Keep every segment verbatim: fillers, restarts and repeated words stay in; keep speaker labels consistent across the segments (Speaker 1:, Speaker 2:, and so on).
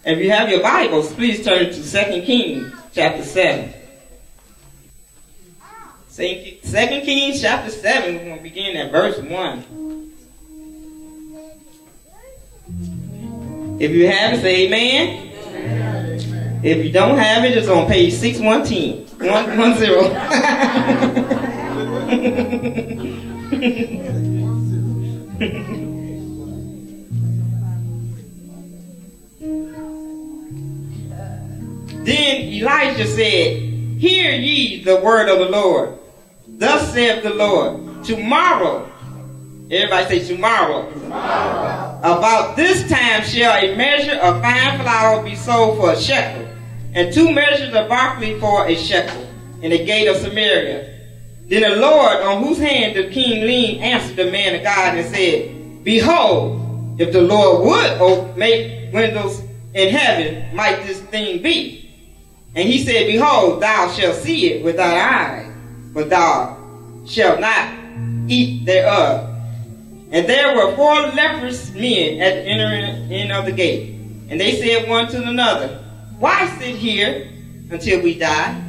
Speaker 1: If you have your Bibles, please turn to Second Kings chapter seven. Second Kings chapter seven, we're going to begin at verse one. If you have it, say amen. Amen. If you don't have it, it's on page six one ten. one, one zero. Then Elijah said, hear ye the word of the Lord. Thus saith the Lord, tomorrow, everybody say tomorrow, tomorrow, about this time shall a measure of fine flour be sold for a shekel, and two measures of barley for a shekel, in the gate of Samaria. Then the Lord, on whose hand the king leaned, answered the man of God and said, behold, if the Lord would make windows in heaven, might this thing be? And he said, behold, thou shalt see it with thine eyes, but thou shalt not eat thereof. And there were four leprous men at the entering in of the gate. And they said one to another, why sit here until we die?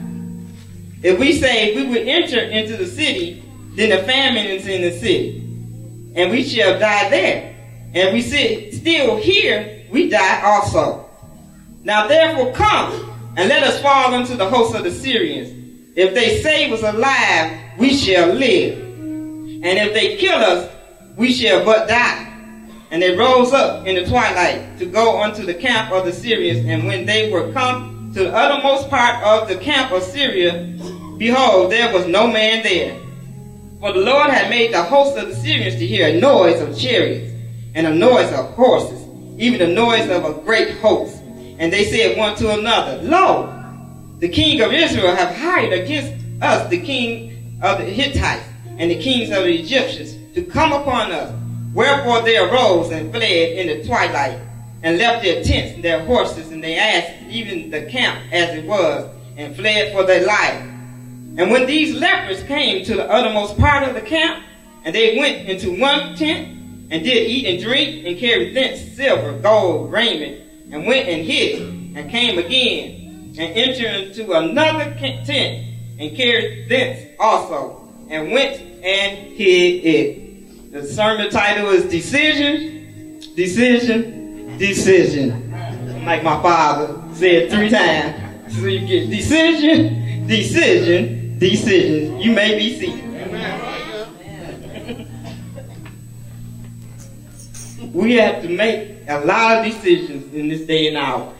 Speaker 1: If we say we will enter into the city, then the famine is in the city, and we shall die there. And we sit still here, we die also. Now therefore come, and let us fall into the host of the Syrians. If they save us alive, we shall live. And if they kill us, we shall but die. And they rose up in the twilight to go unto the camp of the Syrians. And when they were come to the uttermost part of the camp of Syria, behold, there was no man there. For the Lord had made the host of the Syrians to hear a noise of chariots, and a noise of horses, even the noise of a great host. And they said one to another, lo, the king of Israel have hired against us the king of the Hittites and the kings of the Egyptians to come upon us. Wherefore they arose and fled in the twilight, and left their tents and their horses and their asses, even the camp as it was, and fled for their life. And when these lepers came to the uttermost part of the camp, and they went into one tent, and did eat and drink, and carried thence silver, gold, raiment, and went and hid it, and came again, and entered into another tent, and carried thence also, and went and hid it. The sermon title is Decision, Decision, Decision. Like my father said three times. So you get decision, decision, decision. You may be seated. We have to make a lot of decisions in this day and hour.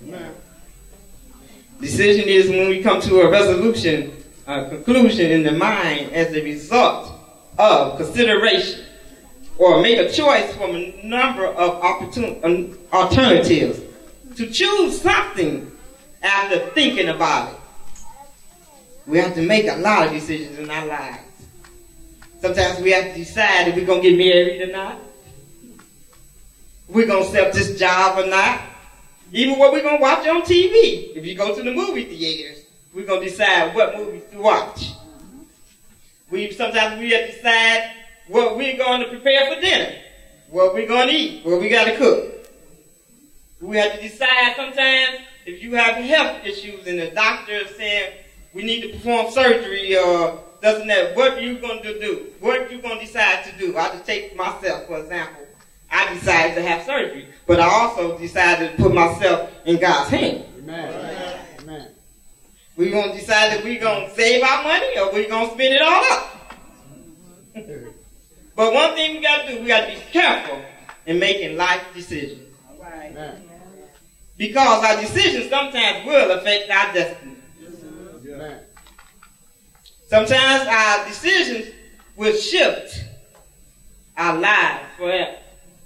Speaker 1: Decision is when we come to a resolution, a conclusion in the mind as a result of consideration, or make a choice from a number of opportun- alternatives to choose something after thinking about it. We have to make a lot of decisions in our lives. Sometimes we have to decide if we're going to get married or not. We're going to accept this job or not. Even what we're going to watch on T V. If you go to the movie theaters, we're going to decide what movies to watch. We Sometimes we have to decide what we're going to prepare for dinner, what we're going to eat, what we got to cook. We have to decide sometimes if you have health issues and the doctor is saying we need to perform surgery or doesn't that, what are you going to do? What are you going to decide to do? I'll just take myself, for example. I decided to have surgery, but I also decided to put myself in God's hand. Amen. Amen. We're going to decide if we're going to save our money or we're going to spend it all up. But one thing we got to do, we got to be careful in making life decisions. All right. Amen. Because our decisions sometimes will affect our destiny. Amen. Sometimes our decisions will shift our lives forever.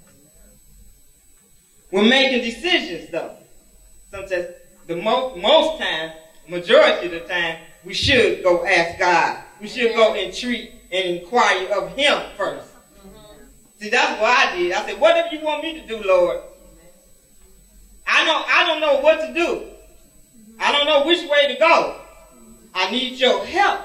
Speaker 1: We're making decisions, though. Sometimes, the most, most times, majority of the time, we should go ask God. We should go and treat and inquire of Him first. Mm-hmm. See, that's what I did. I said, whatever you want me to do, Lord. I don't, I don't know what to do. I don't know which way to go. I need your help.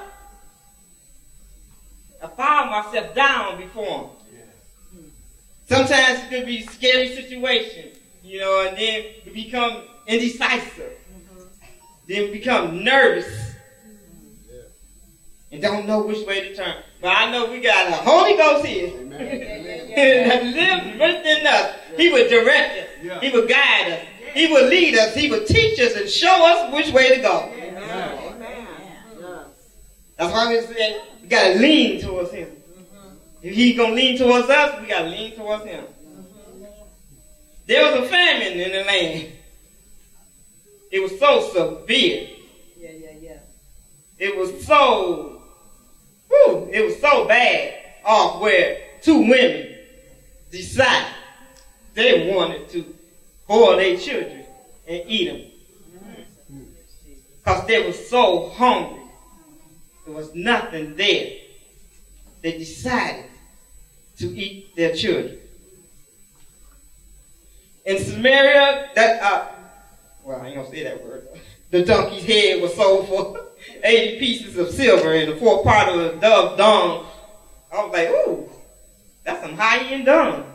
Speaker 1: I found myself down before Him. Sometimes it could be scary situations. you know, and then we become indecisive. Mm-hmm. Then we become nervous. Mm-hmm. And don't know which way to turn. But I know we got a Holy Ghost here. That lives within us. He would direct us. Yeah. He would guide us. He would lead us. He would teach us and show us which way to go. Amen. Amen. That's why we say we got to lean towards him. Mm-hmm. If he's going to lean towards us, we got to lean towards him. Mm-hmm. There was a famine in the land. It was so severe. Yeah, yeah, yeah. It was so, whew, it was so bad off where two women decided they wanted to boil their children and eat them. Because they were so hungry. There was nothing there. They decided to eat their children. In Samaria, that, uh, well, I ain't going to say that word. The donkey's head was sold for eighty pieces of silver and the fourth part of a dove dung. I was like, ooh, that's some high-end dung.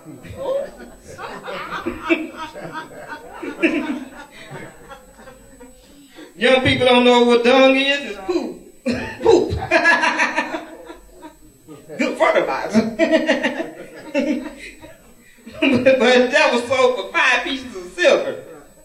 Speaker 1: Young people don't know what dung is. It's poop. Poop. Good fertilizer. but, but that was sold for five pieces of silver.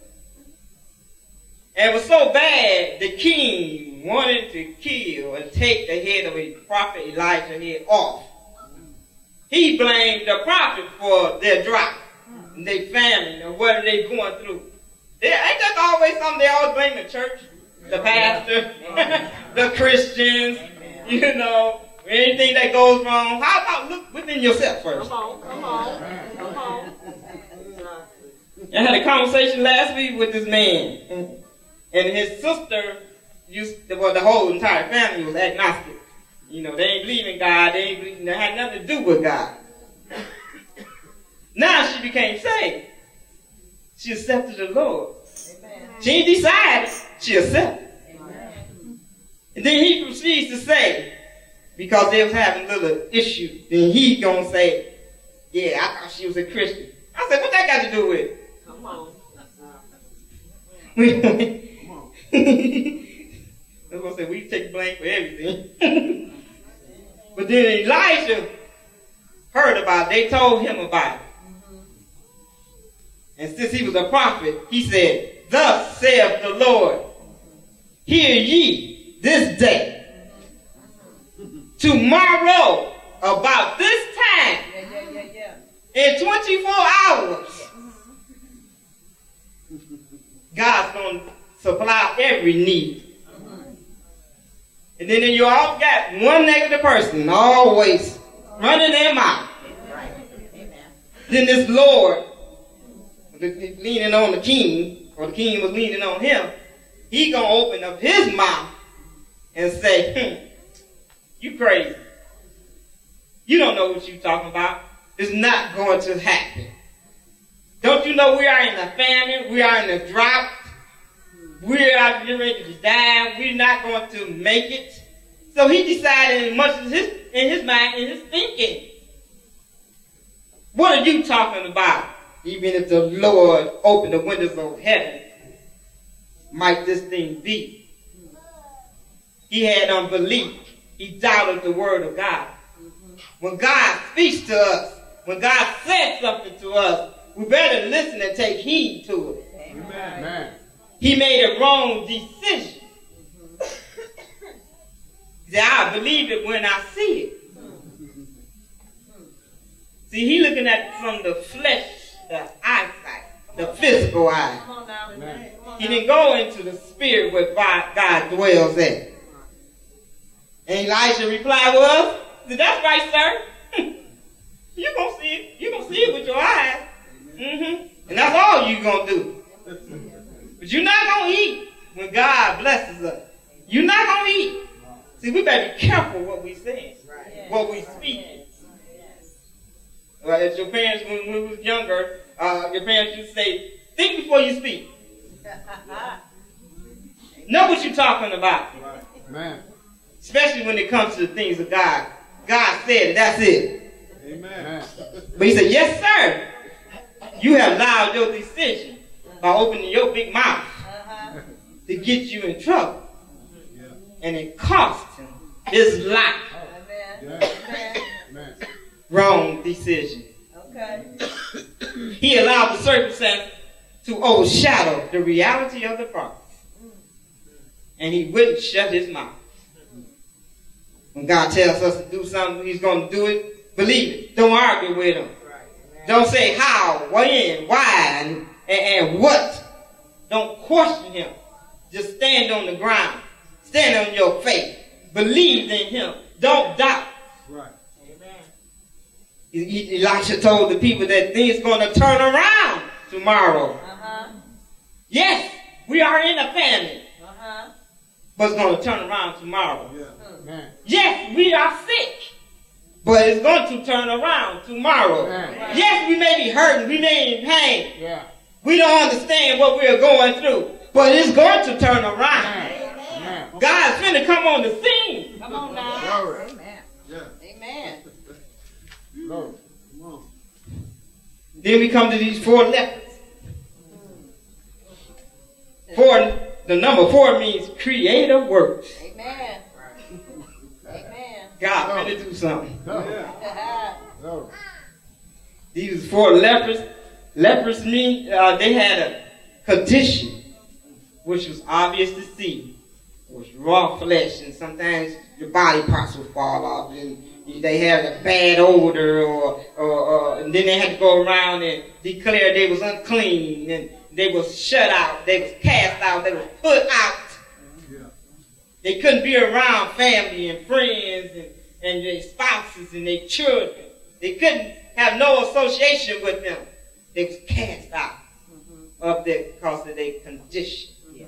Speaker 1: And it was so bad, the king wanted to kill and take the head of his prophet Elijah head off. He blamed the prophet for their drought, and their famine, and what are they going through. They, ain't that always something they always blame the church, the pastor, the Christians, you know, anything that goes wrong. How about look within yourself first? Come on, come on, come on. I had a conversation last week with this man, and his sister used to, well, the whole entire family was agnostic. You know, they ain't believe in God. They ain't believe, they had nothing to do with God. Now she became saved. She accepted the Lord. Amen. She ain't decided. She accepted. Amen. And then he proceeds to say, because they was having a little issue, then he's going to say, yeah, I thought she was a Christian. I said, what that got to do with it? Come on. Come on. I was going to say, we take blame for everything. But then Elijah heard about it. They told him about it. Mm-hmm. And since he was a prophet, he said, thus saith the Lord, hear ye this day, tomorrow, about this time, yeah, yeah, yeah, yeah. in twenty-four hours, God's going to supply every need. And then you all got one negative person always running their mouth. Then this Lord, leaning on the king, or the king was leaning on him, he going to open up his mouth and say, hmm, you crazy. You don't know what you're talking about. It's not going to happen. Don't you know we are in a famine? We are in a drought. We're out getting ready to die. We're not going to make it. So he decided in much of his, in his mind, in his thinking, what are you talking about? Even if the Lord opened the windows of heaven, might this thing be? He had unbelief. He doubted the word of God. When God speaks to us, when God says something to us, we better listen and take heed to it. Amen. He made a wrong decision. He said, I believe it when I see it. See, he looking at it from the flesh, the eyesight, the physical eye. He didn't go into the spirit where God dwells at. And Elijah replied, well, said, that's right, sir. You're going to see it. You're going to see it with your eyes. Mm-hmm. And that's all you're going to do. But you're not going to eat when God blesses us. You're not going to eat. See, we better be careful what we say, what we speak. Well, as your parents, when we was younger, uh, your parents used to say, think before you speak. Know what you're talking about. Amen. Especially when it comes to the things of God. God said it, that's it. Amen. But he said, yes, sir. You have allowed your decision by opening your big mouth to get you in trouble. And it cost him his life. Wrong decision. Okay. He allowed the circumstance to overshadow the reality of the promise. And he wouldn't shut his mouth. When God tells us to do something, he's going to do it. Believe it. Don't argue with him. Don't say how, when, why, and, and, and what. Don't question him. Just stand on the ground. Stand on your faith. Believe in him. Don't doubt. Right. Amen. Elisha told the people that things going to turn around tomorrow. Uh-huh. Yes, we are in a famine. Uh-huh. But it's going to turn around tomorrow. Yeah. Uh-huh. Yes, we are sick. But it's going to turn around tomorrow. Uh-huh. Yes, we may be hurting. We may be in pain. Yeah. We don't understand what we're going through. But it's going to turn around. Amen. God's finna come on the scene. Come on now. Amen. Yeah. Amen. Lord. Come on. Then we come to these four lepers. Four, the number four means creative works. Amen. Amen. God finna do something. No. These four lepers. Lepers mean uh, they had a condition which was obvious to see. It was raw flesh, and sometimes your body parts would fall off, and they had a bad odor, or, or, or and then they had to go around and declare they was unclean, and they was shut out, they was cast out, they was put out. Yeah. They couldn't be around family and friends and, and their spouses and their children. They couldn't have no association with them. They was cast out mm-hmm. of their, because of their condition. Yes.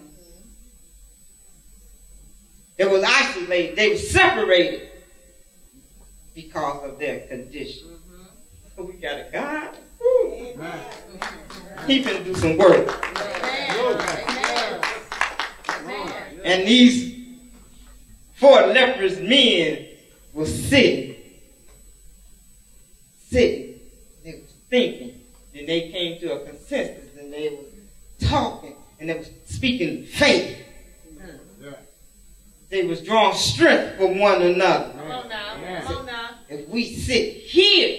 Speaker 1: They was isolated. They were separated because of their condition. Mm-hmm. We got a God. Amen. He can do some work. Amen. Amen. And these four leprous men were sitting. Sitting. They were thinking. And they came to a consensus, and they were talking, and they were speaking faith. Yeah. They was drawing strength from one another. Come on now, yeah. Come on now. If we sit here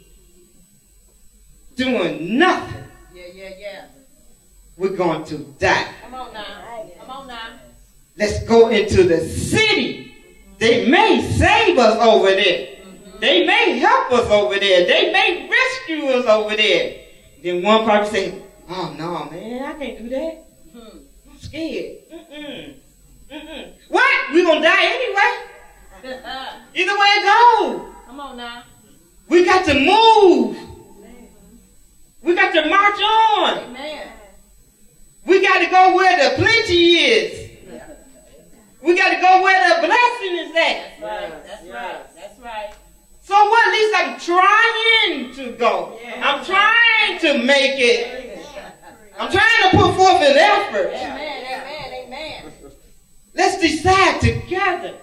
Speaker 1: doing nothing, yeah, yeah, yeah, we're going to die. Come on now, come on now. Let's go into the city. They may save us over there. They may help us over there. They may rescue us over there. Then one probably say, oh, no, man, I can't do that. Mm-hmm. I'm scared. Mm-mm. Mm-mm. What? We're going to die anyway? Either way it goes. Come on now. We got to move. Amen. We got to march on. Amen. We got to go where the plenty is. Yeah. We got to go where the blessing is at. That's right. That's yes. right. That's right. So what? At least I'm trying to go. Yeah. I'm trying to make it. I'm trying to put forth an effort. Amen, amen, amen. Let's decide together.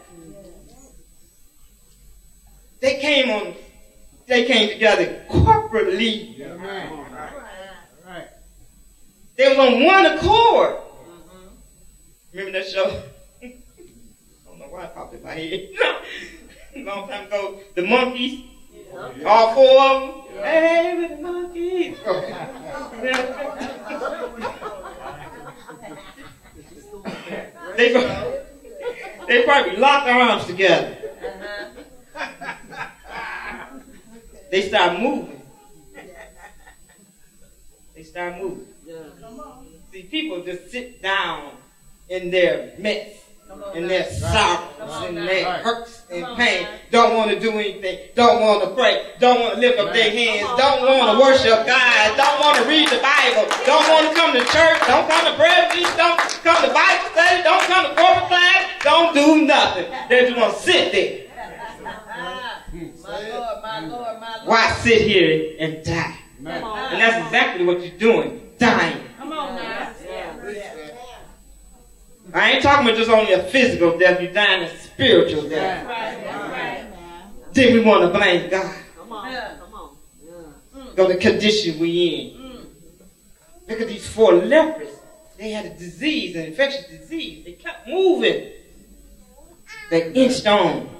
Speaker 1: They came on. They came together corporately. Yeah. Right. Right. They was on one accord. Mm-hmm. Remember that show? I don't know why it popped in my head. A long time ago, the monkeys, yeah. all four of them. Yeah. Hey, with the monkeys. they, they probably locked their arms together. Uh-huh. They start moving. They start moving. Yeah. See, people just sit down in their mess. In their sorrows, in their hurts and pain, don't want to do anything, don't want to pray, don't want to lift up their hands, don't want to worship God, don't want to read the Bible, don't want to come to church, don't come to prayer meetings, don't come to Bible study, don't come to corporate class, don't do nothing. They just want to sit there. My Lord, my Lord, my Lord. Why sit here and die? And that's exactly what you're doing, dying. Come on now. I ain't talking about just only a physical death, you're dying a spiritual death. Right, that's right. Then we want to blame God. Come on, come on. Yeah. Go the condition we in. Mm. Look at these four lepers. They had a disease, an infectious disease. They kept moving. They inched on.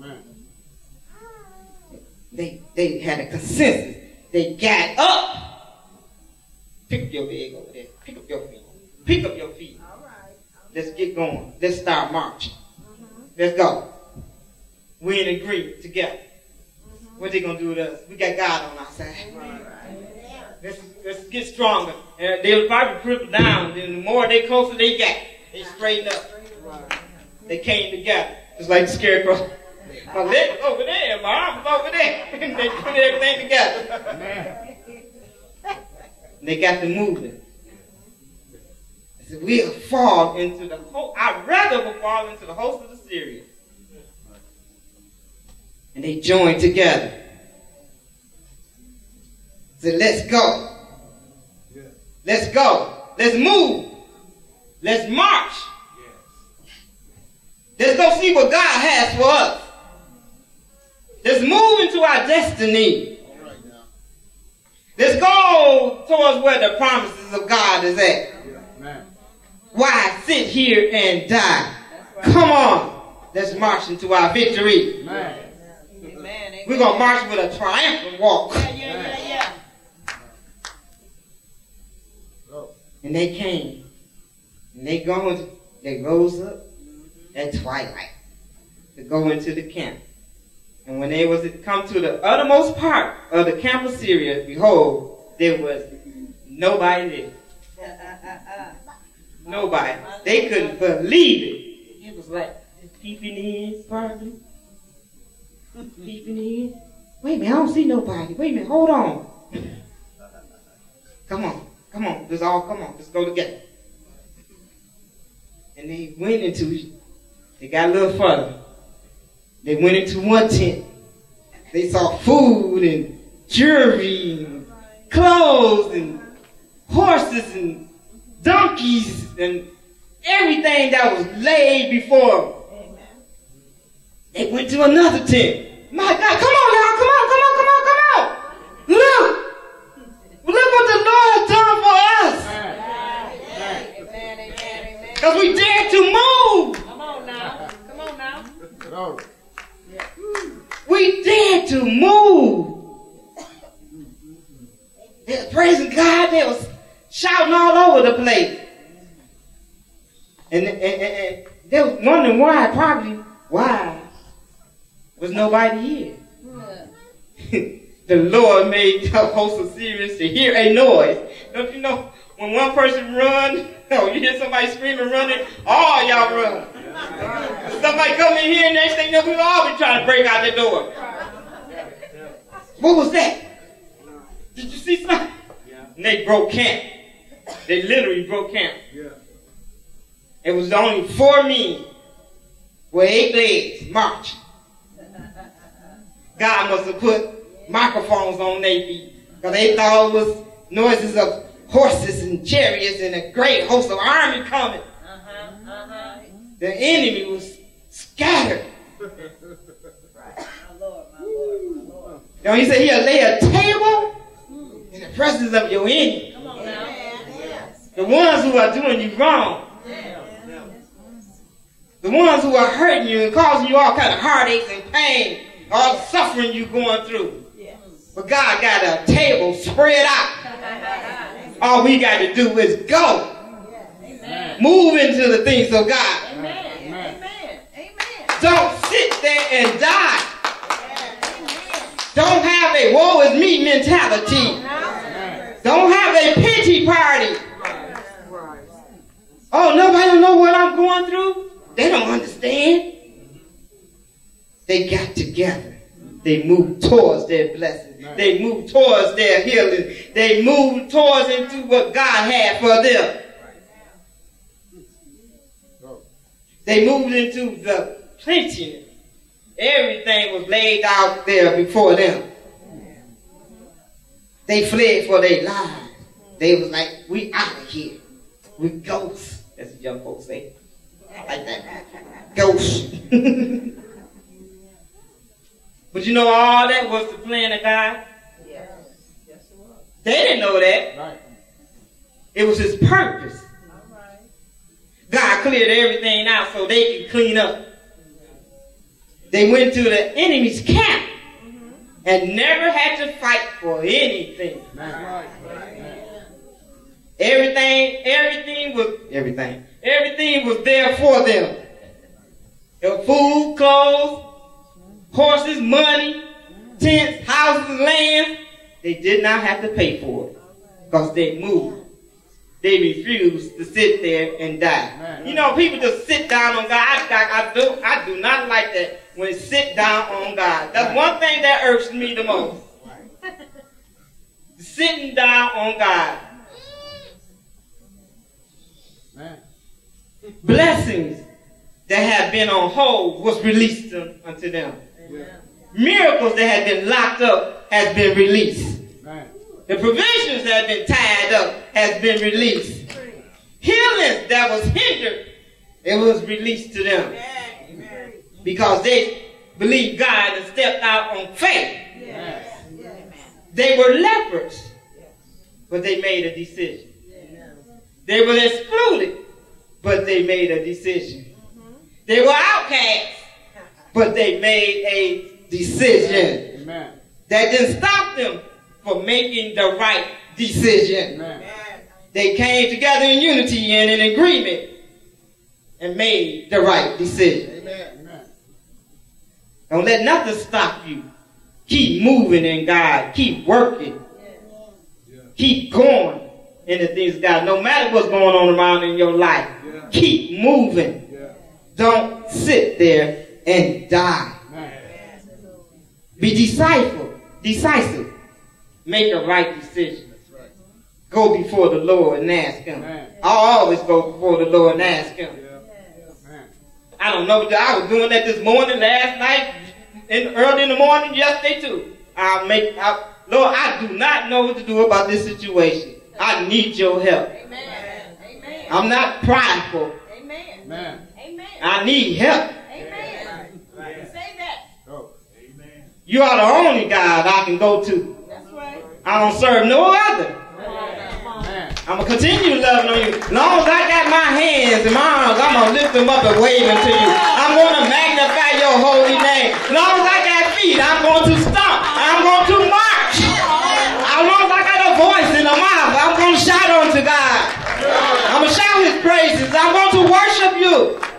Speaker 1: They, they had a consensus. They got up. Pick up your leg over there. Pick up your feet. Pick up your feet. All right. Let's get going. Let's start marching. Mm-hmm. Let's go. We're in agreement together. Mm-hmm. What they gonna do with us? We got God on our side. Right. Let's, let's get stronger. And they would probably cripple down. Then the more they closer they got, they straightened up. Right. They came together. Just like the scarecrow. My leg was over there, my arm was over there. They put everything together. And they got to moving. I said, we'll fall into the host. I'd rather we'll fall into the host of the Syrians. And they joined together. Said, let's go. Let's go. Let's move. Let's march. Let's go see what God has for us. Let's move into our destiny. Let's go towards where the promises of God is at. Why sit here and die? Come on. Let's march into our victory. Amen. We're going to march with a triumphant walk. Yeah, yeah, yeah, yeah. And they came. And they going, they rose up at twilight to go into the camp. And when they was to come to the uttermost part of the camp of Syria, behold, there was nobody there. Nobody. They couldn't believe it. It was like peeping in, probably. Peeping in. Wait a minute, I don't see nobody. Wait a minute, hold on. Come on, come on. Let's all come on. Let's go together. And they went into, they got a little further. They went into one tent. They saw food and jewelry and clothes and horses and donkeys and everything that was laid before them. They went to another tent. My God, come on y'all, come on, come on, come on, come on. Look. Look what the Lord has done for us. Because we dared to move. Come on now. Come on now. We dared to move. They were praising God. They was shouting all over the place. And, and, and, and they was wondering why, probably, why was nobody here? Yeah. The Lord made the host of Syrians to hear a noise. Don't you know, when one person run, no, you hear somebody screaming, running, all y'all run. Somebody come in here and next thing you know, we all be trying to break out the door. What was that? Did you see something? Yeah. And they broke camp. They literally broke camp. Yeah. It was only four men with eight legs marching. God must have put microphones on their feet because they thought it was noises of horses and chariots and a great host of army coming. Uh-huh, uh-huh. The enemy was scattered. Right. My Lord, my Lord, my Lord. Now he said he'll lay a table in the presence of your enemy. Come on now. The ones who are doing you wrong. The ones who are hurting you and causing you all kind of heartaches and pain, all the suffering you're going through. But God got a table spread out. All we got to do is go. Amen. Move into the things of God. Amen. Amen. Amen. Don't sit there and die. Amen. Don't have a woe is me mentality. Amen. Don't have a pity party. Oh, nobody don't know what I'm going through. They don't understand. They got together. They moved towards their blessing. Right. They moved towards their healing. They moved towards into what God had for them. Right. They moved into the plenty. Everything was laid out there before them. They fled for their lives. They was like, we out of here. We ghosts, as the young folks say. Like that. Ghosts. But you know all that was the plan of God? Yes. Yes, it was. They didn't know that. Right. It was his purpose. God cleared everything out so they could clean up. They went to the enemy's camp and never had to fight for anything. Everything, everything was everything. Everything was there for them. There were food, clothes, horses, money, tents, houses, land. They did not have to pay for it because they moved. They refused to sit there and die. Man, you know, people just sit down on God. I, I, I, do, I do not like that when they sit down on God. That's one thing that irks me the most. Sitting down on God. Man. Blessings that had been on hold was released unto them. Yeah. Miracles that had been locked up has been released. Man. The provisions that had been tied up has been released. Healings that was hindered, it was released to them. Amen. Because they believed God and stepped out on faith. Yes. They were lepers, but they made a decision. They were excluded, but they made a decision. They were outcasts, but they made a decision. Amen. That didn't stop them from making the right decision. Amen. They came together in unity and in agreement and made the right decision. Amen. Don't let nothing stop you. Keep moving in God. Keep working. Yeah. Keep going in the things of God. No matter what's going on around in your life, yeah. Keep moving. Yeah. Don't sit there and die. Amen. Be decisive. Decisive. Make a right decision. Right. Go before the Lord and ask Him. Amen. I'll always go before the Lord and ask Him. Yeah. I don't know. I was doing that this morning, last night, and early in the morning, yesterday too. I'll make. I, Lord, I do not know what to do about this situation. I need your help. Amen. Amen. I'm not prideful. Amen. Amen. I need help. Amen. Right. Say that. Oh. Amen. You are the only God I can go to. I don't serve no other. Amen. I'm going to continue loving on you. As long as I got my hands and my arms, I'm going to lift them up and wave them to you. I'm going to magnify your holy name. As long as I got feet, I'm going to stomp. I'm going to march. As long as I got a voice in the mouth, I'm going to shout unto God. I'm going to shout His praises. I'm going to worship you.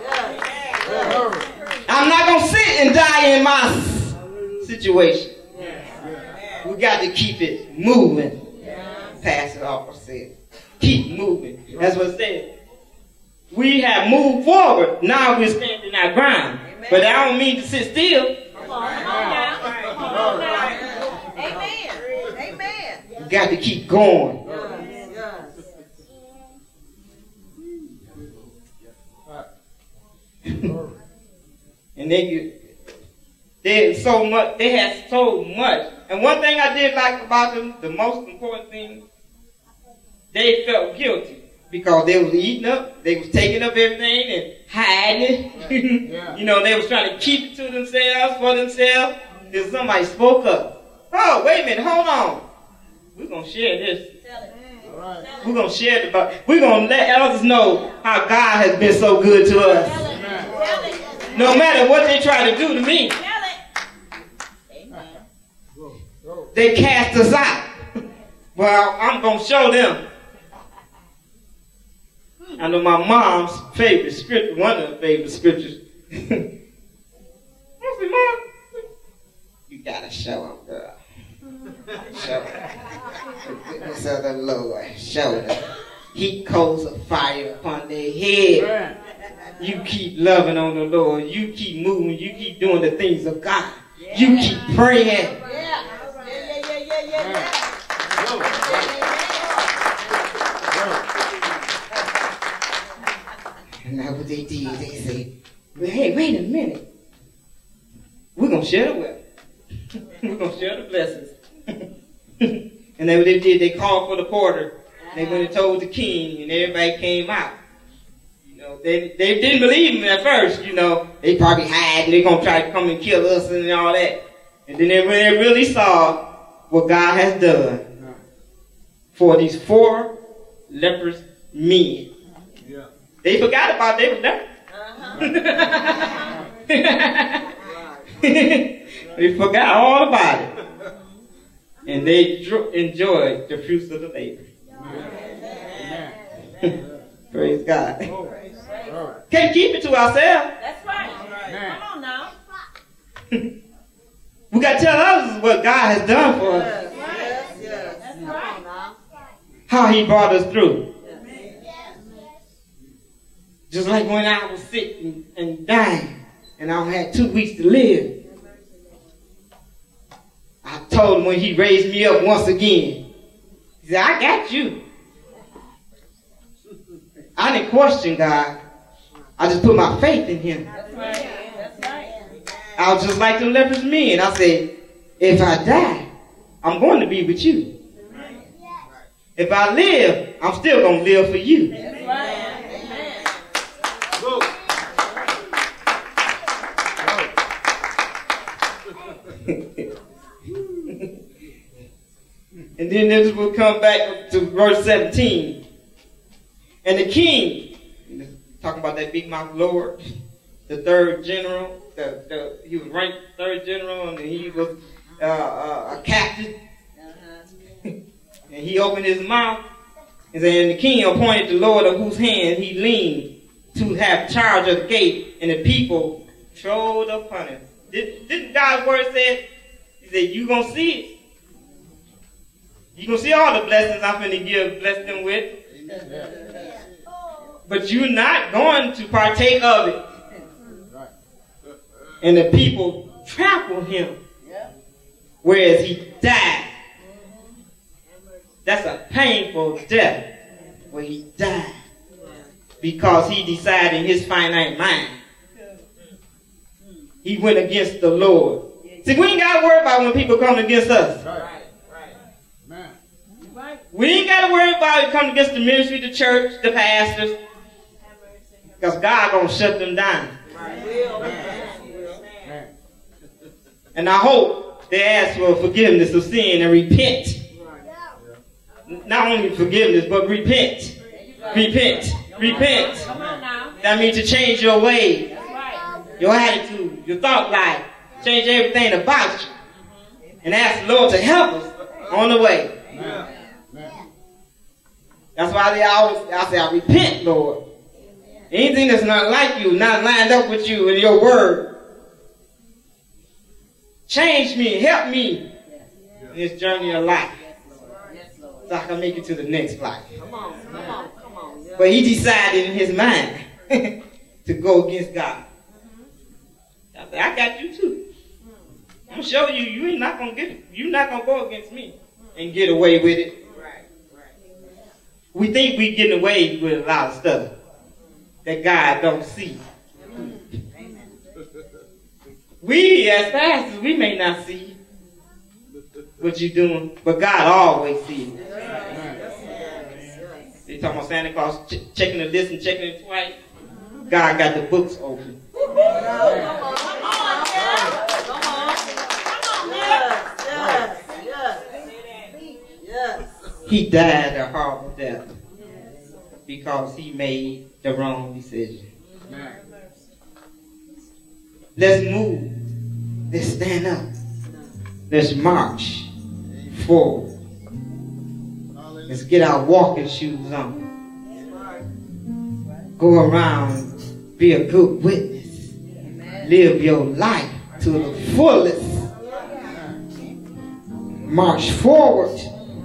Speaker 1: I'm not going to sit and die in my situation. We got to keep it moving. Pastor Harper said, keep moving. That's what it said. We have moved forward. Now we're standing our ground. Amen. But I don't mean to sit still. Come on, come on now. Come on now. Amen. Amen. We got to keep going. Yes. Yes. And they they had so much. They had so much. And one thing I did like about them, the most important thing, they felt guilty because they was eating up, they was taking up everything and hiding it. Yeah. You know, they was trying to keep it to themselves, for themselves. Then somebody spoke up. Oh, wait a minute, hold on. We're going to share this. Right. We're going to share it. We're going to let others know how God has been so good to us. No matter what they try to do to me. They cast us out. Well, I'm going to show them. I know my mom's favorite scripture, one of the favorite scriptures. I said, Mom, you got to show them, girl. Show them. The goodness of the Lord. Show them. Heat coals of fire upon their head. You keep loving on the Lord. You keep moving. You keep doing the things of God. You keep praying. And that's what they did. They say, well, hey, wait a minute. We're going to share the wealth. We're going to share the blessings. And then what they did, they called for the porter. They went and told the king, and everybody came out. You know, they, they didn't believe him at first, you know. They probably hide, and they're going to try to come and kill us and all that. And then they really, really saw what God has done for these four leprous men. Yeah. They forgot about they were there. Uh-huh. They forgot all about it. And they dro- enjoyed the fruits of the labor. Praise God. Can't keep it to ourselves.
Speaker 2: That's right. Come on now.
Speaker 1: We got to tell others what God has done for us.
Speaker 2: Yes, yes, yes. That's right.
Speaker 1: How he brought us through. Just like when I was sick and, and dying, and I had two weeks to live. I told him when he raised me up once again. He said, I got you. I didn't question God. I just put my faith in him.
Speaker 2: That's right. That's right.
Speaker 1: I was just like the leprous men. I said, if I die, I'm going to be with you. If I live, I'm still going to live for you.
Speaker 2: That's right.
Speaker 1: And then this will come back to verse seventeen. And the king, talking about that big mouth Lord, the third general, the, the, he was ranked third general, and he was uh, uh, a captain. Uh-huh. And he opened his mouth, and then the king appointed the Lord of whose hand he leaned to have charge of the gate, and the people trod upon him. Did, didn't God's word say, he said, you going to see it. You going to see all the blessings I'm going to give, bless them with. Amen. But you're not going to partake of it. And the people trampled him, whereas he died. That's a painful death where he died because he decided in his finite mind. He went against the Lord. See, we ain't got to worry about when people come against us.
Speaker 2: Right, right. Man. Right.
Speaker 1: We ain't got to worry about it coming against the ministry, the church, the pastors. Because God going to shut them down.
Speaker 2: Right.
Speaker 1: And I hope they ask for forgiveness of sin and repent. Not only forgiveness, but repent. Repent. Repent. That means to change your ways. Your attitude, your thought life, change everything about you, and ask the Lord to help us on the way. That's why they always, I say, I repent, Lord. Anything that's not like you, not lined up with you in your word, change me, help me in this journey of life, so I can make it to the next life. But he decided in his mind to go against God. I said, I got you too. I'm gonna show you, you ain't not gonna get it. You're not gonna go against me and get away with it.
Speaker 2: Right, right.
Speaker 1: We think we getting away with a lot of stuff that God don't see.
Speaker 2: Amen.
Speaker 1: We, as pastors, we may not see what you're doing, but God always sees it. They talking about Santa Claus ch- checking the list and checking it twice. God got the books open. He died a horrible death because he made the wrong decision. Let's move. Let's stand up. Let's march forward. Let's get our walking shoes on. Go around, be a good witness. Live your life to the fullest. March forward.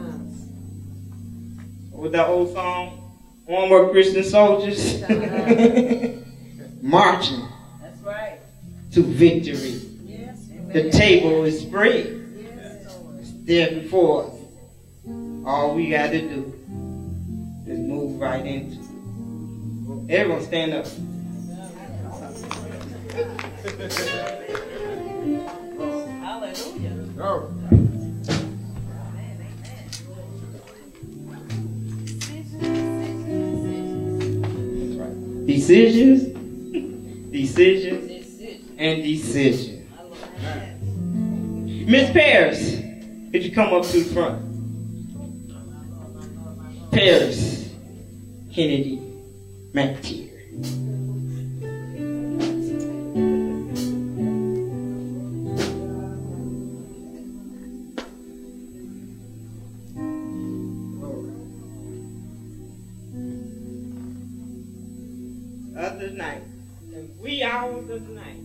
Speaker 1: With that old song, Onward Christian Soldiers. Marching
Speaker 2: That's right.
Speaker 1: to victory.
Speaker 2: Yes.
Speaker 1: The table is spread. It's there before us. All we got to do is move right into it. Everyone stand up.
Speaker 2: Hallelujah.
Speaker 3: Oh.
Speaker 1: Decisions, decisions, and decision. Miss Paris, could you come up to the front? Paris, Kennedy McTeer. Other night, in wee hours of the night,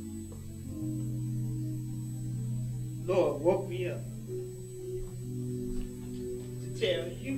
Speaker 1: Lord woke me up to tell you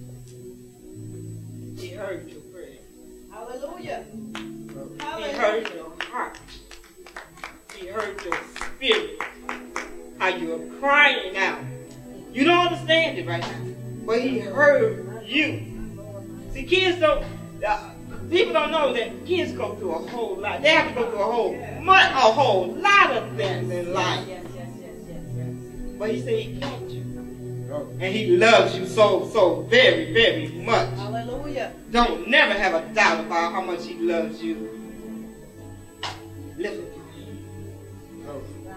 Speaker 1: He heard your prayer.
Speaker 2: Hallelujah.
Speaker 1: He heard your heart. He heard your spirit. How you are crying out. You don't understand it right now, but He heard you. See, kids don't. Uh, People don't know that kids go through a whole lot. They have to go through a whole, much, a whole lot of things in life.
Speaker 2: Yes, yes, yes, yes, yes.
Speaker 1: But He said He kept you. And He loves you so, so very, very much.
Speaker 2: Hallelujah.
Speaker 1: Don't never have a doubt about how much He loves you. Lift it.